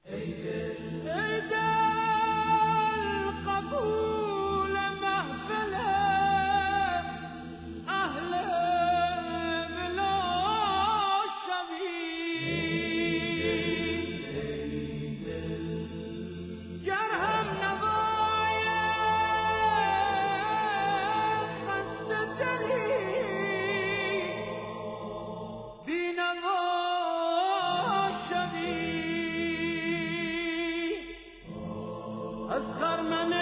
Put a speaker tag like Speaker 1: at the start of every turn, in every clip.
Speaker 1: قبول محفل اهل بلا شوی گر هم نباید خسته دلی بی نوا شوی از خرمن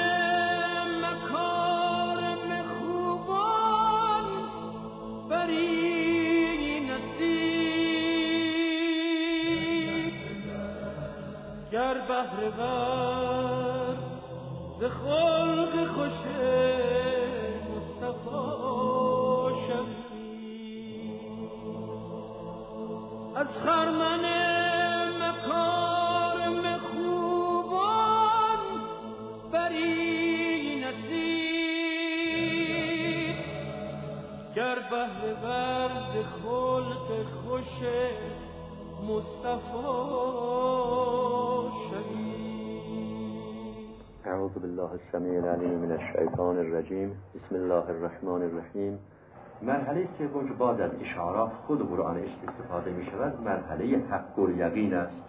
Speaker 1: مکارم خوبان بری نصیب گر بهره ور ز خلق خوش مصطفی شوی از خرمن مکارم خوبان بری نصیب گر بهره ور ز خلق خوش مصطفی شوی.
Speaker 2: اعوذ بالله السمیع العلیم من الشیطان الرجیم. بسم الله الرحمن الرحیم. مرحله سوم که باز از اشارات خود قرآن استفاده می شود مرحله حق الیقین است.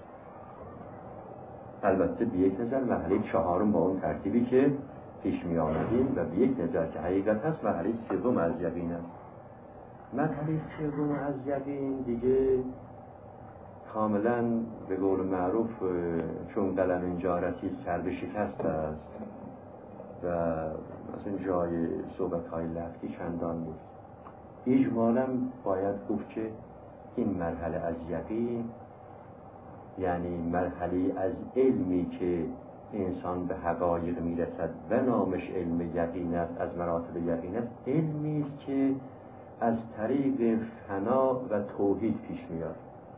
Speaker 2: البته به یک نظر مرحله چهارم با اون ترتیبی که پیش می آمدیم و به یک نظر که حقیقت هست مرحله سوم از یقین است. مرحله سوم از یقین دیگه کاملا به قول معروف چون قلم اینجا رسید سر به شکست است و مثلا جای صحبت‌های لفظی چندان نیست. اجمالاً باید گفت که این مرحله از یقین یعنی مرحله از علمی که انسان به حقایق میرسد و نامش علم یقین است، از مراتب یقین است، علمی است که از طریق فنا و توحید پیش میاد.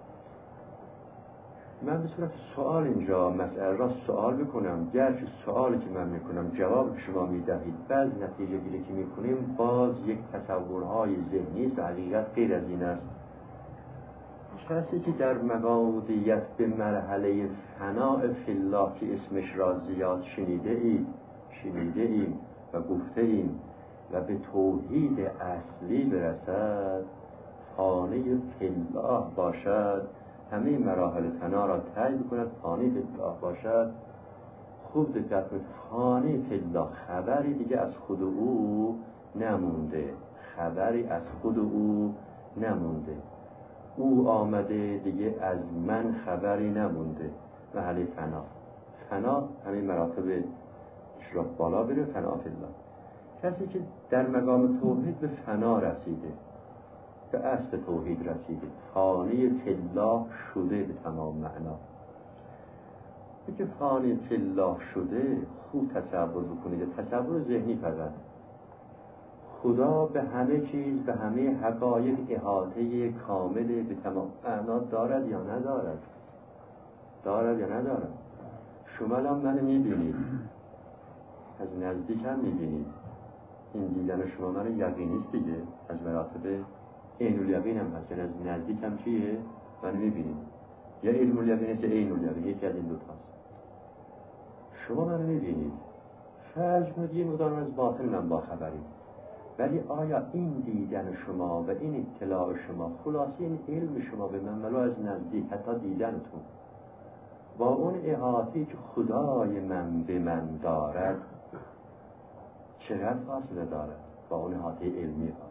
Speaker 2: من به صورت سوال اینجا مسئله را سوال بکنم، گرچه سوالی که من میکنم جواب شما میدهید، بعض نتیجه گیری که میکنیم باز یک تصورهای ذهنی است و حقیقت غیر از این است. کسی که در مقامودیت به مرحله فناء فی الله که اسمش را زیاد شنیده ایم و گفته ایم و به توحید اصلی برسد، فانی فی الله باشد، همه مراحل فنا را طی بکند، فانی فی الله باشد. خوب دقت کنید، فانی فی الله خبری دیگه از خود او نمونده، خبری از خود او نمونده، او آمده دیگه، از من خبری نمونده. محل فنا همه مراتب را بالا بره، فنا فی الله. کسی که در مقام توحید به فنا رسیده، به اصل توحید رسیده، فانی فی الله شده به تمام معنا. که فانی فی الله شده خوب تصور بکنید، تصور ذهنی فقط. خدا به همه چیز، به همه حقایق احاطه کامل به تمام معنا دارد یا ندارد؟ دارد یا ندارد؟ شما الان منو میبینید، از نزدیک هم میبینید، این دیدن شما من یقینیست دیگه، از مراتب عین الیقین هم هست، از نزدیک هم چیه؟ منو میبینید، یا علم الیقین است یا عین الیقین، یکی از این دوتاست. شما منو میبینید، فرض کنید یه مقدار از باطن من با خبرید، ولی آیا این دیدن شما و این اطلاع شما، خلاصه این علم شما به من ولو از نزدیک، حتی دیدنتون با اون احاطه‌ای که خدای من به من دارد چقدر فاصله دارد با اون احاطه علمی ها؟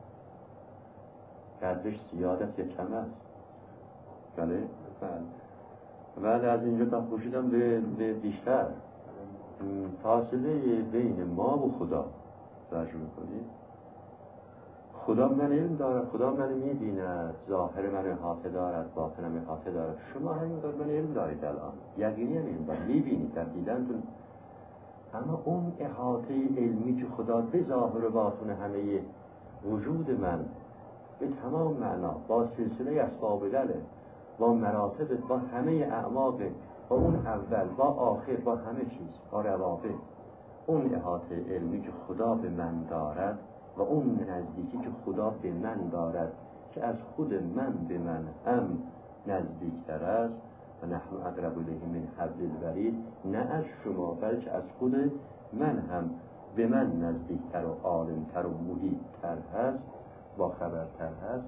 Speaker 2: قدرش زیاد است یا کم است؟ بله؟ بعد از اینجا تا خوشیدم به بیشتر فاصله بین ما و خدا توجه می‌کنید؟ خدا من علم دارد، خدا من می‌بیند، ظاهر من احاطه دارد، باطنم احاطه دارد. شما همینقدر من علم دارید الان، یقینی هم علم دارید، می‌بینید در دیدنتون، اما اون احاطه علمی که خدا به ظاهر و باطن همه وجود من به تمام معنا با سلسله اسباب دله، با مراتب، با همه اعماق، با اون اول، با آخر، با همه چیز، با روابط، اون احاطه علمی که خدا به من دارد و اون نزدیکی که خدا به من دارد که از خود من به من هم نزدیکتر است، و نحن اقرب الیه من حبل الورید، نه از شما بلکه از خود من هم به من نزدیکتر و عالمتر و محیطتر هست، با خبرتر هست.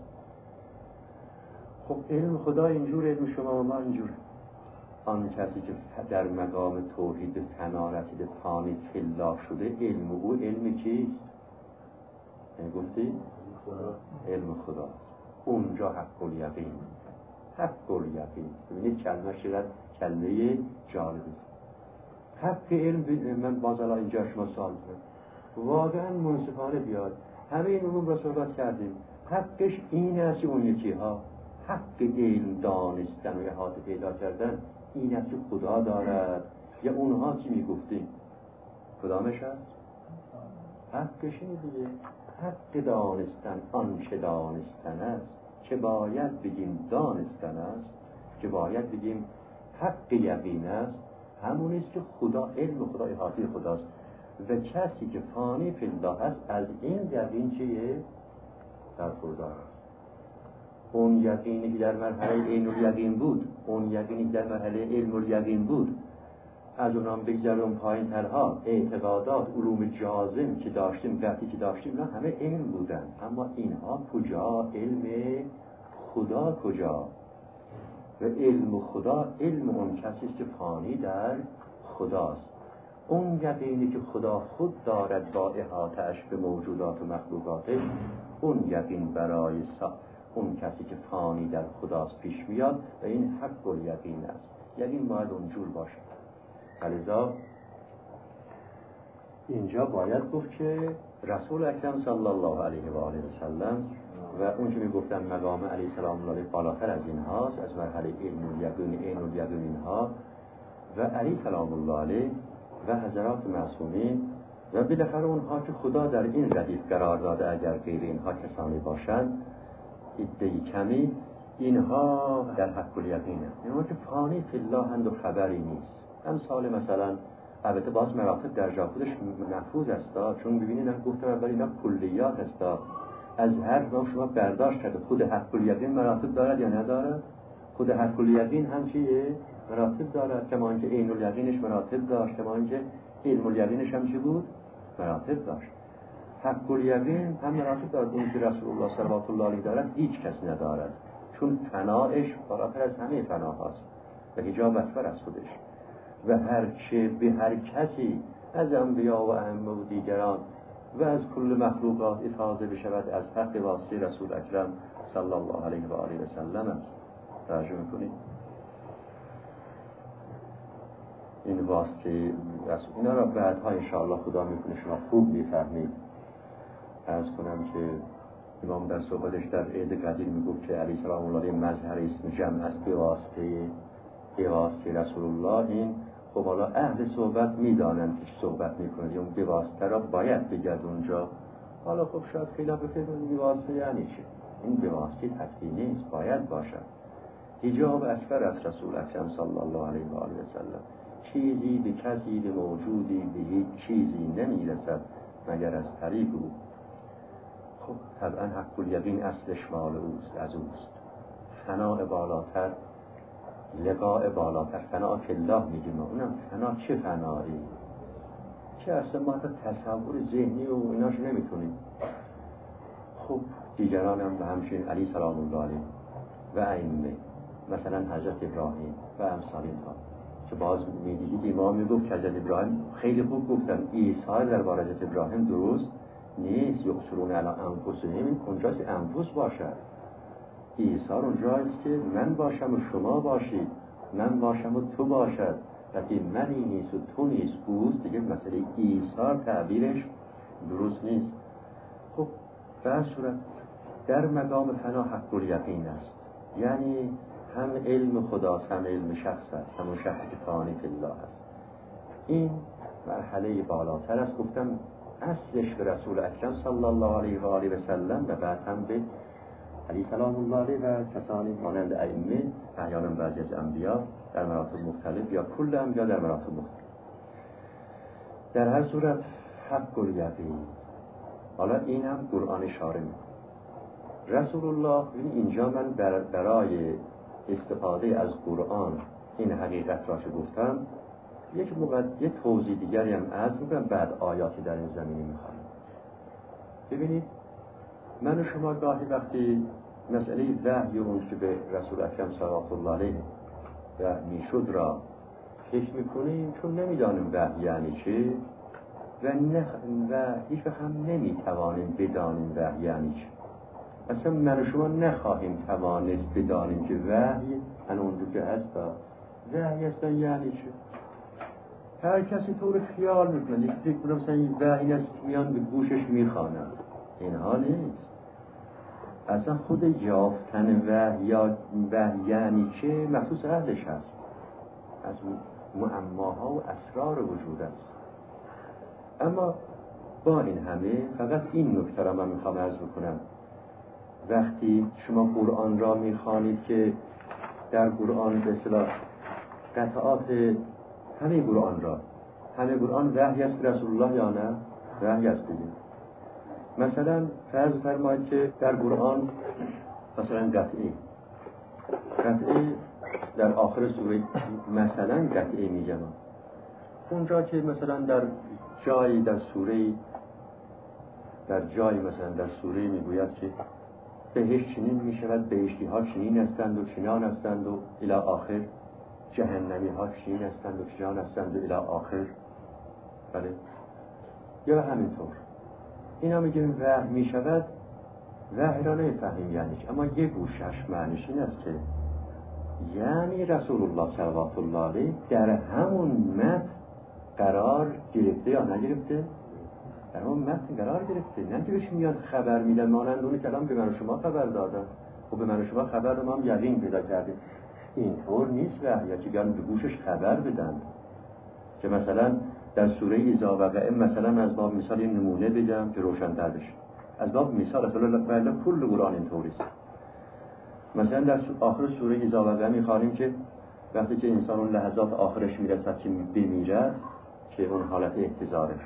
Speaker 2: خب علم خدا اینجور، علم شما و ما اینجور. آن کسی که در مقام توحید به فنا رسیده، فانی فی شده، علم او علم کیست؟ گفتی؟ علم خدا. اونجا حق الیقین، حق الیقین. ببینید کلمه چقدر کلمه جالبی. حق علم. من باز الان اینجا شما سوال کنم، واقعا منصفانه بیاد، همه این علوم را صحبت کردیم، حقش این است اون یکی ها. حق علم دانستن و احاطه پیدا کردن این است که خدا دارد، یا اونها چی میگفتیم؟ کدامش هست؟ حقش اینه دیگه. حق دانستن آنچه دانستن است، که باید بگیم دانستن است، که باید بگیم حق یقین است، همون است که خدا، علم خدا احاطه خداست. و کسی که فانی فی الله است، از این یقین چیه؟ در خدا است. اون یقینی که در مرحله عین الیقین بود، اون یقینی که در مرحله علم الیقین بود، از اونام بگذاریم پایین ترها، اعتقادات، علوم جازم که داشتیم، وقتی که داشتیم، نه همه علم بودن. اما اینها کجا؟ علم خدا کجا؟ و علم خدا علم اون کسی است که فانی در خداست. اون یقینی که خدا خود دارد با احاطه‌اش به موجودات و مخلوقاتش، اون یقین برای اون کسی که فانی در خداست پیش میاد و این حق الیقین است. یقین باید اونجور باشه. لذا اینجا باید گفت که رسول اکرم صلی الله علیه و آله و سلم و اون که میگفتن مقام علیه السلام الله بالاتر از این هاست، از مرحله علم الیقین، عین الیقین اینها، و علیه السلام الله علیه و حضرات معصومین و بالاخره اونها که خدا در این ردیف قرار داده، اگر غیر اینها کسانی باشند عده‌ای کمی، اینها در حق الیقین هستند. اینها که فانی فی الله هند و خبری نیست. امثال مثلا، البته باز مراتب در جا خودش محفوظ است، چون ببینید من گفتم اول اینا کلیات است، از هر نوع شما برداشت کرده. خود حق الیقین مراتب دارد یا ندارد؟ خود حق الیقین هم چیه؟ مراتب دارد، کما اینکه عین الیقینش مراتب داشت، کما اینکه علم الیقینش هم چی بود؟ مراتب داشت. حق الیقین هم مراتب دارد. اون که رسول الله صلوات الله علیه دارد هیچ کس ندارد، چون فنایش بالاتر از همه فناهاست و حجاب اکبر از خودش. و هرچه به هر کسی از انبیا و ائمه و دیگران و از کل مخلوقات افاضه بشود، از حق واسطه رسول اکرم صلی الله علیه و آله و سلم است. ترجمه کنید این واسطه رسول. اینا را بعدها انشاءالله خدا میکنه شما خوب میفهمید. عرض کنم که امام در صحبتش در عید قدیر میگفت که علیه السلام الله مظهر اسم جمع است به واسطه رسول الله. این خب حالا اهل صحبت میدانند که صحبت میکنند، اون به واسطه را باید بگرد اونجا. حالا خب شاید خیلی بفهمید به واسطه یعنی چه. این به واسطه تکفی نیست، باید باشد. حجاب اکبر از رسول اکرم صلی الله علیه و آله و سلم. چیزی به کسی، به موجودی، به هیچ چیزی نمیرسد مگر از طریق او. خب طبعا حق الیقین اصلش مال اوست، از اوست. فناء بالاتر، لقاء بالاتر، فنا فی الله میگیم. اونم فنا چه فنایی که اصلا ما تصور ذهنی و ایناشو نمیتونیم. خب دیگران هم به همچنین علی سلام الله علیه و ائمه، مثلا حضرت ابراهیم و امثال اینها که باز میدیدید امام میگفت که حضرت ابراهیم خیلی خوب گفتن عیسی درباره حضرت ابراهیم درست نیست. یقصرون علی انفسهم، این کجاست که انفس باشد؟ عیسی اونجاست که من باشم و شما باشید، من باشم و تو باشد. وقتی منی نیست و تو نیست اوست، دیگه مسئله عیسی تعبیرش درست نیست. خب به هر صورت در مقام فنا حق الیقین است، یعنی هم علم خداست هم علم شخص است، همون شخصی که فانی فی الله است. این مرحله بالاتر است. گفتم اصلش به رسول اکرم صلی الله علیه و آله و سلم و بعد هم به علی سلام الله علیه و کسانی مانند ائمه، احیانا بعضی از انبیا در مراتب مختلف یا کل انبیا در مراتب مختلف. در هر صورت حق الیقین. حالا این هم قرآن اشاره می‌کنه. رسول الله اینجا من برای استفاده از قرآن این حقیقت را که گفتم یه توضیح دیگری هم عرض میکنم، بعد آیاتی در این زمینه میخوام. ببینید من و شما گاهی وقتی مسئله وحی اون که به رسول اکرم صلی الله علیه وحی میشد را فکر میکنیم، چون نمیدانیم وحی یعنی چه و هیچ وقت هم نمیتوانیم بدانیم وحی یعنی چه. اصلا من و شما نخواهیم توانست بدانیم که وحی اونجور که هست وحی اصلا یعنی چه. هر کسی طور خیال میکنه، یکی فکر کنم مثلا این وحی است که میان به گوشش میخوانند، اینها نیست. اصلا خود یافتن وحی یعنی چه مخصوص اهلش هست، از معماها و اسرار وجود است. اما با این همه فقط این نکته را من میخوام عرض بکنم. وقتی شما قرآن را میخوانید که در قرآن به اصطلاح قطعات همه قرآن وحی است به رسول الله یا نه؟ وحی است دیگه. مثلا فرض فرمایید که در قرآن مثلا قطعه در آخر سوره، مثلا قطعه میگم اونجا که مثلا در جایی مثلا در سوره میگوید که بهشت چنین میشود، بهشتی ها چنین هستند و چنان هستند و الی آخر، جهنمی ها چنین هستند و چنان هستند و الی آخر. بله یا همینطور اینا میگیم وحی میشود. وحی را نمیفهمیم یعنی چه، اما یه گوشش معنیش این است که یعنی رسول الله صلوات الله علیه در همون متن قرار گرفته یا نگرفته؟ در همون متن قرار گرفته، نه که بهش میاد خبر میدن مانند اون کلام به من و شما خبر دادن. خب به من و شما خبر دادن، ما هم یقین پیدا کردیم. اینطور نیست وحی که بیان به گوشش خبر بدن. که مثلا در سوره اذا وقع، مثلا از باب مثال این نمونه بگم که روشن‌تر بشه. از باب مثال اصلا کل قرآن اینطوریست. مثلا در آخر سوره اذا وقع می‌خوانیم که وقتی که انسان اون لحظات آخرش میرسد که بمیرد، که اون حالت احتضارش،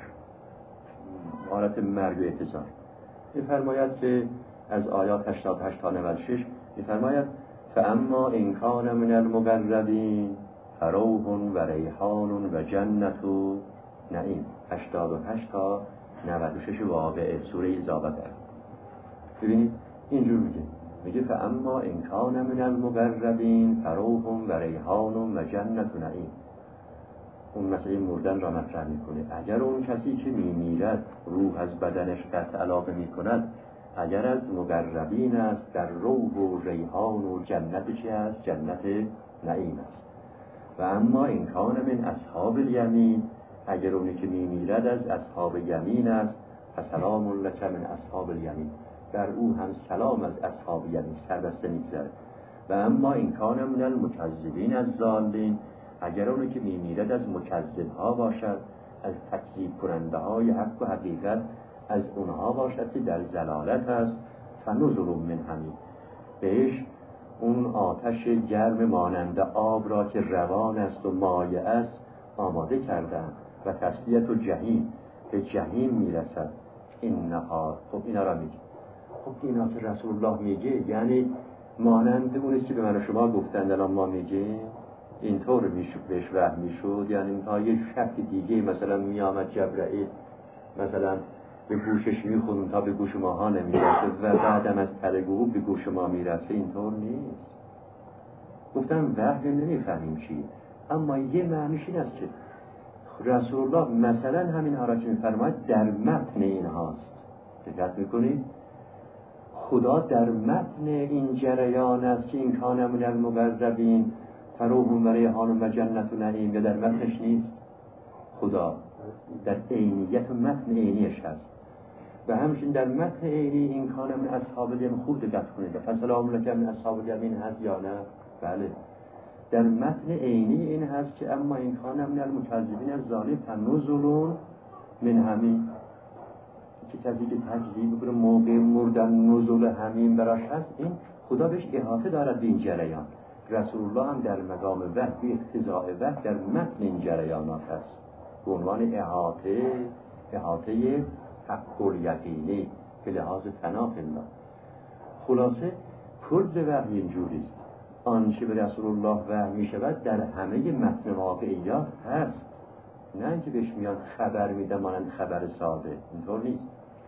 Speaker 2: حالت مرگ و احتضار، می‌فرماید که از آیات 88 تا 96 می‌فرماید فاما ان کان من المقربین فروح و ریحان و جنت و نعیم. 88 تا 96 واقعه سوره زابطه. ببینید اینجور میگه فاما ان کان من المقربین فروح و ریحان و جنت و نعیم. اون مسئله مردن را مطرح میکنه. اگر اون کسی که میمیرد روح از بدنش قطع علاقه میکند، اگر از مقربین است، در روح و ریحان و جنت چی است؟ جنت نعیم است. و اما این کان من اصحاب الیمین، اگر اونی که میمیرد از اصحاب یمین است، فسلام لک من اصحاب الیمین، در او هم سلام از اصحاب یمین سربسته میگذره. و اما این کان من المکذبین از ضالین، اگر اونی که میمیرد از مکذب ها باشد، از تکذیب کننده های حق و حقیقت، از اونها باشد که در ضلالت است، فنزل من حمیم، بهش اون آتش گرم مانند آب را که روان است و مایع است آماده کردن و تسلیت و جهیم، به جهیم میرسد. اینها خب اینا را میگه. خب اینا که رسول الله میگه یعنی مانند اون است که به من و شما گفتند الان ما میگه اینطور میشد، بهش وحی میشد. یعنی تا یه شکل دیگه مثلا میامد جبرئیل مثلا به گوشش میخوند تا به گوش ماها نمیرسه و بعدم از تلگو به گوش ما میرسه، اینطور نیست. گفتم وحی نمیفهمیم چیه، اما یه معنیش این است که رسول الله مثلا همین ها را که میفرماید در متن اینهاست. دقت میکنید؟ خدا در متن این جریان است که این کان من المقربین فروح و ریحان و جنت و نعیم، یا در متنش نیست؟ خدا در عینیت و متن عینیش هست. و همچنین در متن عینی این کان من اصحاب الیمین، خوب دقت کنید، فسلام لک من اصحاب الیمین هست یا نه؟ بله، در متن عینی این هست که اما این کان من المکذبین از ظالم فنزل من حمیم، که کسی که تکذیب کنه موقع مردن نزول حمیم براش هست، این خدا بهش احاطه دارد به این جریان. رسول الله هم در مقام وحی اقتضاء وحی در متن این جریانات هست به عنوان احاطه حق الیقینی به لحاظ فنا فی الله. خلاصه کل وحی اینجوریست. آنچه به رسول الله وحی می شود در همه متن واقعیات هست، نه اینکه بهش میاد خبر میده مانند خبر ساده، اینطور نیست.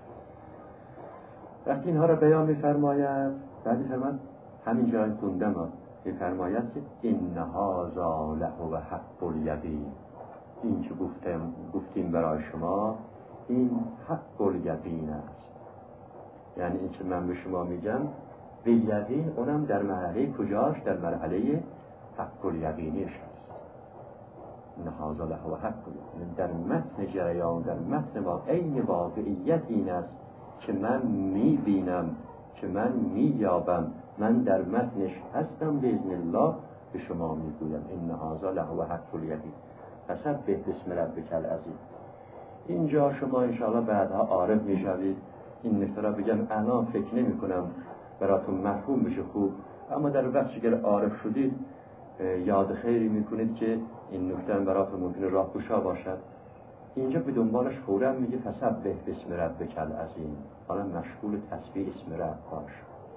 Speaker 2: وقتی اینها را بیان می‌فرماید، بعد می‌فرماید همین جایی خوندم می‌فرماید که ان هذا لهو حق الیقین، این که گفتیم برای شما این حق الیقین است. یعنی این که من به شما میگم به یقین، اونم در مرحله کجاش؟ در مرحله حق الیقینیش است. ان هذا لهو حق الیقین، در متن جریان، در متن عین واقعیت این است که من میبینم، که من مییابم، من در متنش هستم، باذن الله به شما میگویم ان هذا لهو حق الیقین. فسبح باسم ربک العظیم. اینجا شما انشاءالله بعدها عارف میشوید. این نکته را بگم الان فکر نمی کنم براتون مفهوم بشه خوب، اما در وقتی که عارف شدید یاد خیری میکنید که این نکته براتون ممکنه راهگشا باشد. اینجا به دنبالش فوراً میگه فسبح باسم ربک العظیم، حالا مشغول تسبیح اسم رب باش.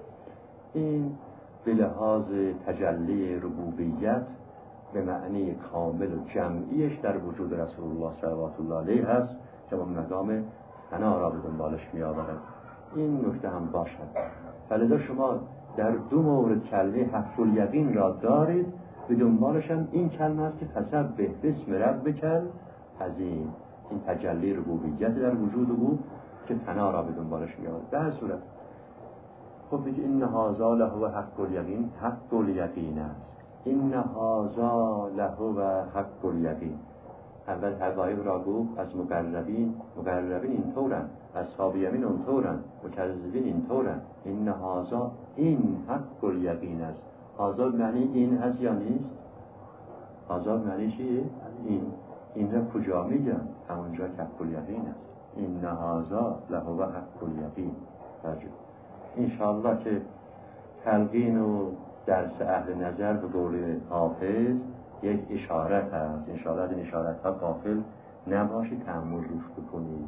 Speaker 2: این به لحاظ تجلی ربوبیت به معنی کامل و جمعیش در وجود رسول الله صلوات الله علیه هست که با مقام ثنا را به دنبالش می آورد. این نکته هم باشد. فلذا شما در دو مورد کلمه حق الیقین را دارید، به دنبالش هم این کلمه است که فسبح باسم ربک العظیم، این تجلی ربوبیت در وجود او که ثنا را به دنبالش می آورد. به هر صورت خب میگه ان هذا لهو حق الیقین، حق الیقین است. ان هذا لهو حق الیقین. اول حقایق را گفت از مقربین اینطورن، اصحاب یمین اونطورن، مکذبین اینطورن. ان هذا، این حق الیقین است. هذا معنی این هست یا نیست؟ هذا معنی چیه؟ این را کجا میگن؟ همونجا که حق الیقین است. ان هذا لهو حق الیقین. انشاءالله که تلقین و درس اهل نظر به قول حافظ یک اشارت هست. انشاءالله این اشارت ها غافل نباشید، تأمل روش بکنید.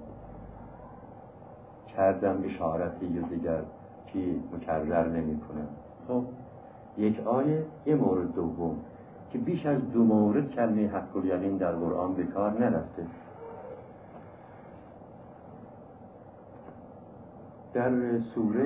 Speaker 2: کردم اشارتی یا دیگر که مکرر نمی کنم. خب یک آیه، یه مورد دوم که بیش از دو مورد کلمه حق الیقین در قرآن به کار نرفته. در سوره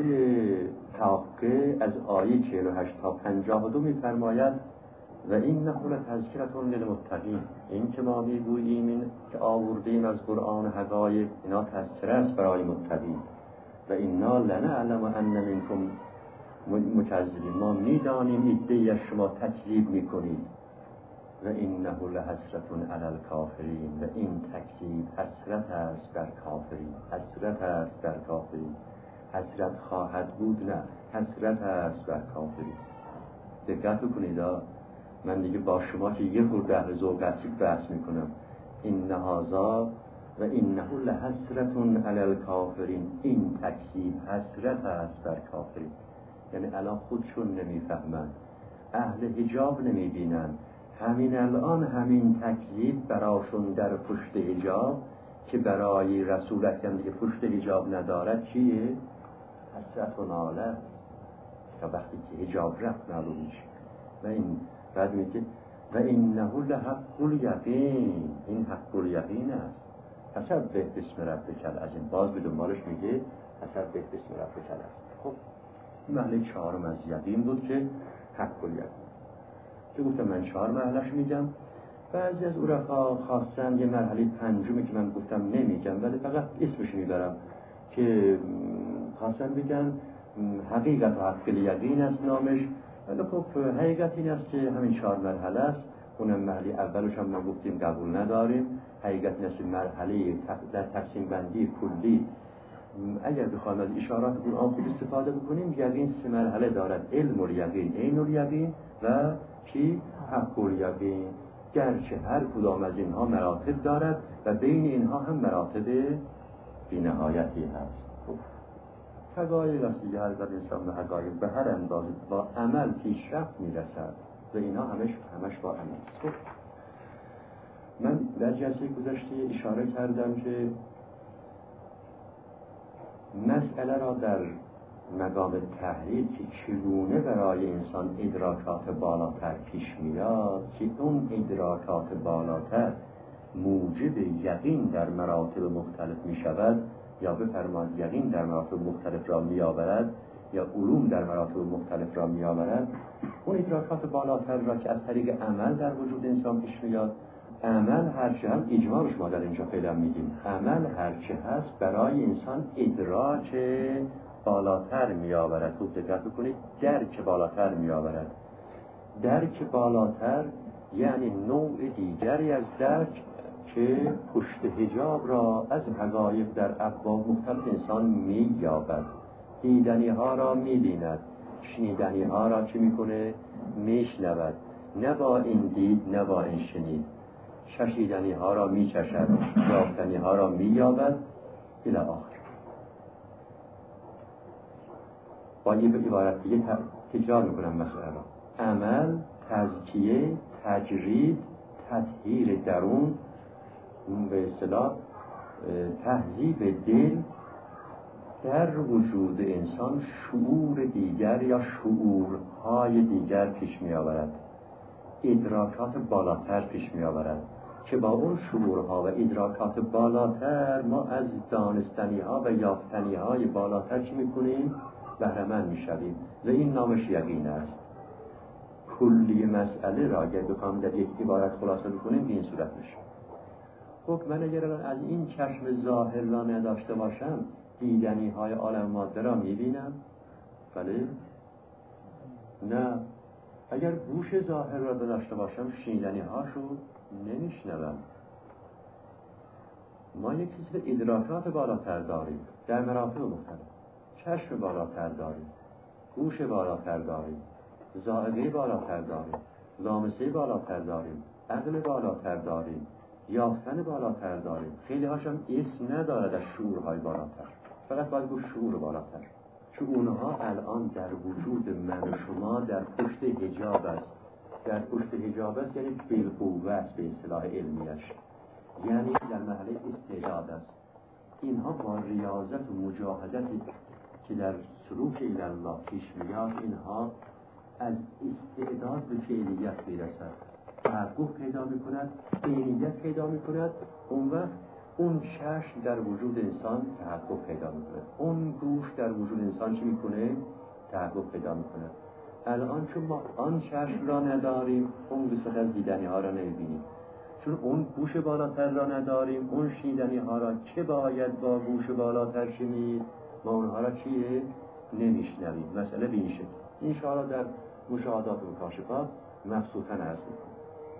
Speaker 2: حاقه از آیه 48 تا 52 می‌فرماید و اینه لتذکرة للمتقین، این که ما میگوییم این که آوردیم از قرآن حقایق، اینا تذکره است برای متقین. و اینا لنعلم ان منکم مکذبین، ما میدانیم عده‌ای از شما تکذیب میکنید. و اینه لحسرة علی الکافرین، و این تکذیب حسرت است بر کافرین، حسرت است بر کافرین. حسرت خواهد بود، نه حسرت است بر کافرین. دقت کنید، من دیگه با شما که یه خورده اهل ذوق هستید بحث میکنم. این هذا و اینه لحسرة علی الکافرین، این تکذیب حسرت است بر کافرین. یعنی الان خودشون نمیفهمند، اهل حجاب نمیبینن، همین الان همین تکذیب براشون در پشت حجاب که برای رسول اکرم دیگه پشت حجاب ندارد چیه؟ حسرت و ناله. تا وقتی که حجاب رفت معلوم میشه. و این بعد میگه و اینه لحق الیقین، این حق الیقین است. فسبح باسم ربک العظیم، باز به دنبالش میگه فسبح باسم ربک العظیم. خب مرحله چهارم از یقین بود که حق الیقین که گفتم من 4 مرحله‌اش میگم. بعضی از عرفا خواستن یه مرحله پنجمی که من گفتم نمیگم ولی فقط اسمش میبرم که خواستن بگن حقیقت و حق الیقین است نامش. ولی خب حقیقت این است که همین 4 مرحله است. اونم مرحله اولش هم ما گفتیم قبول نداریم. حقیقت نسل مرحله در تقسیم بندی کلی اگر بخوایم از اشارات قرآن خوب استفاده بکنیم، یقین 3 مرحله دارد: علم الیقین، عین الیقین و چی؟ حق الیقین. گرچه هر کدام از اینها مراتب دارد و بین اینها هم مراتب بی‌نهایتی هست. حقایق است دیگه، هر وقت انسان به حقایق به هر اندازه با عمل پیشرفت میرسد و اینا همش با عمل. خب من در جلسه گذشته اشاره کردم که مسئله را در مقام تحلیل که چگونه برای انسان ادراکات بالاتر پیش میاد که اون ادراکات بالاتر موجب یقین در مراتب مختلف می شود، یا بفرماد یقین در مراتب مختلف را می آورد، یا علوم در مراتب مختلف را می آورد. اون ادراکات بالاتر را که از طریق عمل در وجود انسان پیش میاد، عمل هرچه هم اجمالش ما در اینجا فعلا میگیم، عمل هرچه هست برای انسان ادراک بالاتر می آورد. خوب دقت بکنید، درک بالاتر می آورد. درک بالاتر یعنی نوع دیگری از درک که پشت حجاب را از حقایق در ابواب مختلف انسان می یابد. دیدنی ها را می بیند، شنیدنی ها را چه می کنه؟ می شنود. نه با این دید نه با این شنید. چشیدنی ها را می چشد، یافتنی ها را می یابد الی آخر. با این عبارت دیگه تکرار می کنم مسئله را. عمل، تزکیه، تجرید، تطهیر درون، به اصطلاح تهذیب دل در وجود انسان شعور دیگر یا شعورهای دیگر پیش می آورد، ادراکات بالاتر پیش می آورد که با اون شعورها و ادراکات بالاتر ما از دانستنی ها و یافتنی های بالاتر چی می کنیم؟ بهره‌مند می شویم و این نامش یقین است. کلی مسئله را اگر بخوام در یک عبارت خلاصه بکنیم به این صورت میشه. خب من اگر از این چشم ظاهر را نداشته باشم، دیدنی های عالم ماده را میبینم؟ بله؟ نه. اگر گوش ظاهر را داشته باشم، شنیدنی هاشو نمیشنوم. ما یک چیز ادراکات بالاتر داریم در مراتب مختلف. چشم بالاتر داریم، گوش بالاتر داریم، ذائقه بالاتر داریم، لامسه بالاتر داریم، عقل بالاتر داریم، یافتن بالاتر داریم. خیلی هاشم اسم نداره در شعورهای بالاتر، فقط باید گفت شعور بالاتر. چون اونها الان در وجود من و شما در پشت حجاب است. در پشت حجاب است یعنی بالقوه است به اصطلاح علمیش، یعنی در مرحله استعداد است. اینها با ریاضت و مجاهدتی که در سلوک الله پیش میاد، اینها از استعداد به فعلیت میرسد، تحقق پیدا میکند، عینیت پیدا میکند. اون وقت اون چشم در وجود انسان تحقق پیدا میکند، اون گوش در وجود انسان چی میکنه؟ تحقق پیدا میکند. الان چون ما آن چشم را نداریم، اون قسمت از دیدنی ها را نمیبینیم. چون اون گوش بالاتر را نداریم، اون شنیدنی ها را که باید با گوش بالاتر شنید، ما اونها را چیه؟ نمیشنویم. مسئله به این شکل. این شعارا در مشاهدات و مکاشفات مبسوطاً عرض میکنم.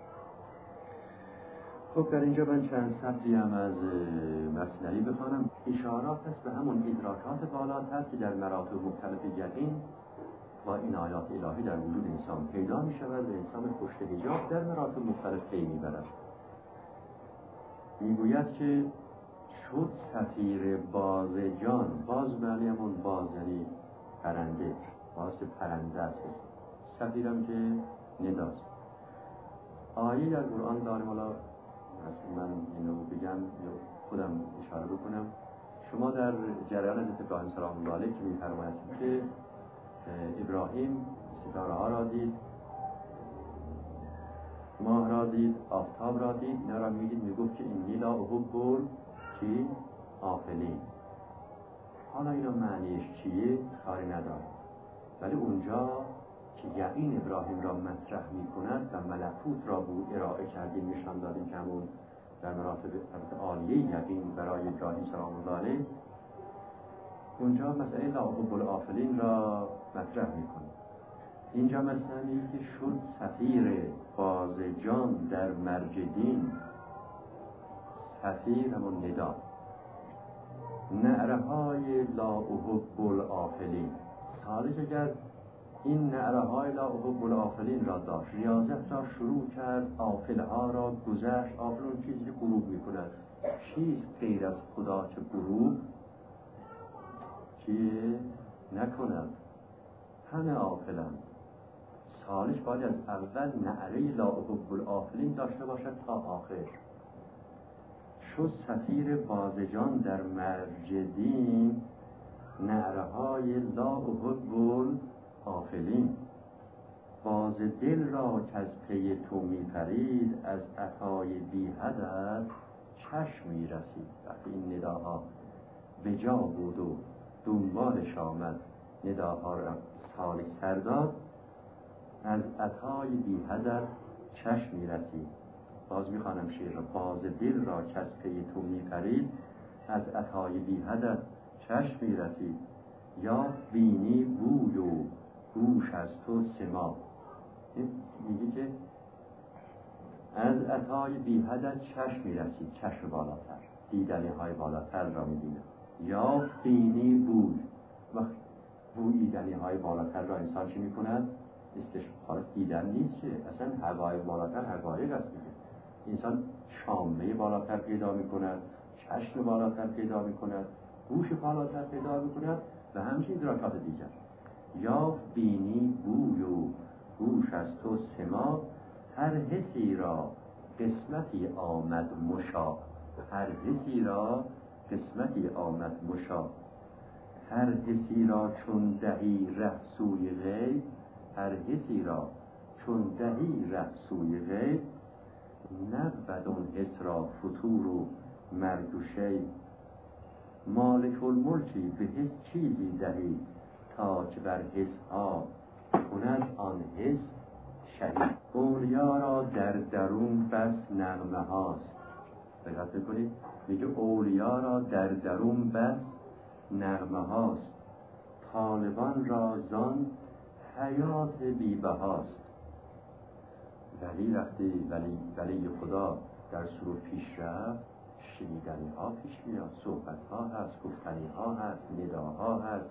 Speaker 2: خب در اینجا من چند سطری هم از مثنوی بخوانم. اشارات است به همون ادراکات بالاتر که در مراتب مختلف یقین با این آیات الهی در وجود انسان پیدا می شود و انسان پشت حجاب در مراتب مختلف پی می برد. می گوید که شد صفیر باز جان. باز معنی همون باز یعنی پرنده، باز که پرنده است. صفیرم که نداست. آیه در قرآن داریم، حالا من اینو بگم یا خودم اشاره بکنم. شما در جریان حضرت ابراهیم سلام الله علیه که می‌فرماید که ابراهیم ستاره ها را دید، ماه را دید، آفتاب را دید، اینا را می‌دید، میگفت که اینی لا احب چی؟ آفلین. حالا اینا معنیش چیه؟ کاری نداره، ولی اونجا که یقین ابراهیم را مطرح می‌کند و ملکوت را بود ارائه کردیم، نشان دادیم که همون در مراتب عالیه یقین برای ابراهیم سلام الله علیه، اونجا مسئله لا احب الآفلین را مطرح می‌کنه. اینجا مثلا میگه که شد صفیر باز جان در مرج دین. صفیر همون ندا، نعره‌های لا احب الآفلین. صالح اگر این نعره‌های لا احب الآفلین را داشت، ریاضت را شروع کرد، آفلها را گذشت. آفل اون چیزی که غروب می‌کند. چیست غیر از خدا که غروب چیه نکند؟ همه آفلند. صالح باید از اول نعره لا احب الآفلین داشته باشد تا آخر. شد صفیر بازجان در مرج دین. نعرهای لا احب الآفلین. باز دل را که از پی تو می پرید، از عطای بی حدت چشم می رسید. وقتی این نداها به جا بود و دنبالش آمد، نداها را سالک سر داد، از عطای بی حدت چشم می رسید. باز می خوانم شعر را. باز دل را که از پی تو می پرید، از عطای بی حدت چشم می رسید. یا بینی بوی و گوش از تو سما. میگه که از عطای بی حدت چشم می رسید، چشم بالاتر، دیدنی های بالاتر را می دید. یا بینی بوی، وقت بوییدنی های بالاتر را انسان چی می کند؟ خالص دیدن نیست که اصلا حقایق بالاتر حقایق است دیگه. انسان شامه بالاتر پیدا می کند، چشم بالاتر پیدا می کند، گوش بالاتر پیدا می کند و همچنین ادراکات دیگر. یا بینی بوی و گوش از تو سما، هر حسی را قسمتی آمد مشا. هر حسی را قسمتی آمد مشا. هر حسی را چون دهی ره سوی غیب، هر حسی را چون دهی ره سوی غیب، نبود اون حس را فتور و مرگ و شیب. مالک الملکی به حس چیزی دهی، تا که بر حس ها کند آن حس شهید. اولیا را در درون بس نغمه هاست. دقت میکنید؟ میگه اولیا را در درون بس نغمه هاست، طالبان را زان حیات بی‌بهاست. ولی وقتی ولی خدا در سرود پیش رفت، شنیدنی ها پیش میاد، صحبت ها هست، گفتنی ها هست، نداها هست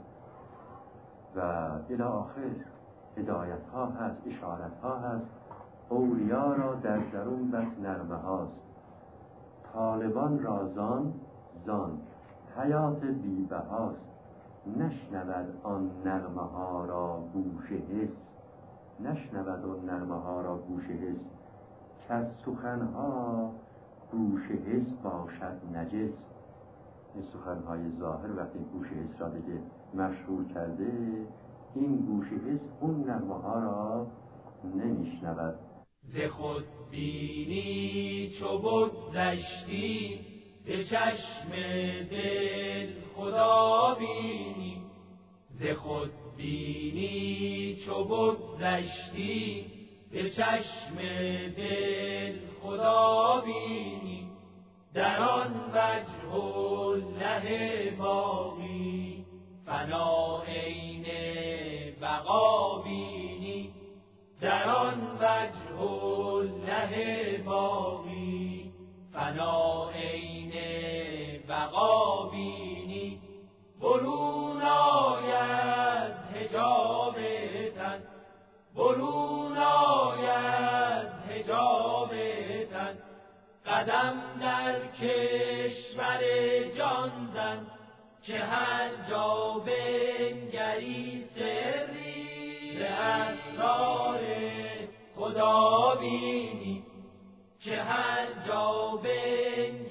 Speaker 2: و الی آخر هدایت ها هست، اشارت ها هست. اولیا را در درون بس نغمه هاست، طالبان را زان حیات بی‌بهاست. نشنود آن نغمه ها را گوش حس، نشنود آن نغمه ها را گوش حس، که از سخنها گوش حس باشد نجس. این سخنهای ظاهر وقتی گوش حس را دیگه مشغول کرده، این گوش حس اون نغمه ها را نمیشنود.
Speaker 1: ز خود بینی چو بگذشتی، به چشم دل خدا بینی. ز خود بینی چو بگذشتی، به چشم دل خدا بینی. در آن وجه الله باقی، فنا عین بقا بینی. در آن وجه الله باقی، فنا عین بقا بینی. برون آید حجاب تن، برون آید حجاب تن. قدم در کشور جان زن، که هر جا بنگری سری، به اسرار خدا بینی. که هر جا بنگری